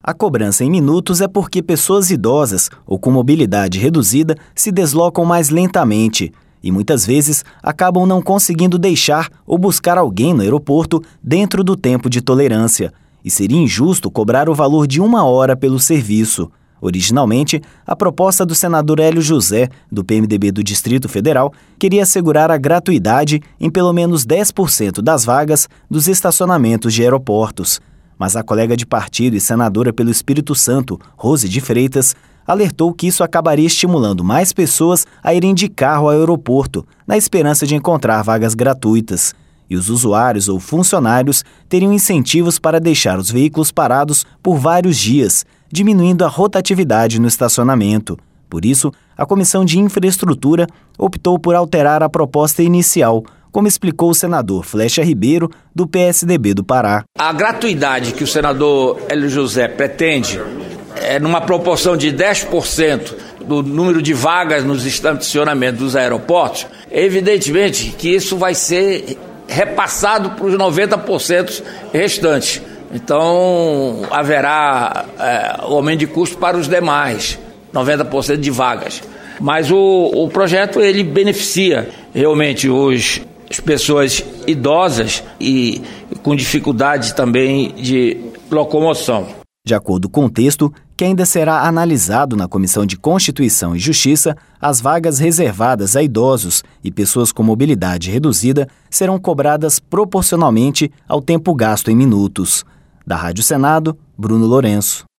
A cobrança em minutos é porque pessoas idosas ou com mobilidade reduzida se deslocam mais lentamente e muitas vezes acabam não conseguindo deixar ou buscar alguém no aeroporto dentro do tempo de tolerância. E seria injusto cobrar o valor de 1 hora pelo serviço. Originalmente, a proposta do senador Hélio José, do PMDB do Distrito Federal, queria assegurar a gratuidade em pelo menos 10% das vagas dos estacionamentos de aeroportos. Mas a colega de partido e senadora pelo Espírito Santo, Rose de Freitas, alertou que isso acabaria estimulando mais pessoas a irem de carro ao aeroporto, na esperança de encontrar vagas gratuitas. E os usuários ou funcionários teriam incentivos para deixar os veículos parados por vários dias, diminuindo a rotatividade no estacionamento. Por isso, a Comissão de Infraestrutura optou por alterar a proposta inicial, como explicou o senador Flecha Ribeiro, do PSDB do Pará. A gratuidade que o senador Hélio José pretende é numa proporção de 10% do número de vagas nos estacionamentos dos aeroportos. Evidentemente que isso vai ser repassado para os 90% restantes. Então, haverá aumento de custo para os demais, 90% de vagas. Mas o projeto, ele beneficia realmente as pessoas idosas e com dificuldade também de locomoção. De acordo com o texto, que ainda será analisado na Comissão de Constituição e Justiça, as vagas reservadas a idosos e pessoas com mobilidade reduzida serão cobradas proporcionalmente ao tempo gasto em minutos. Da Rádio Senado, Bruno Lourenço.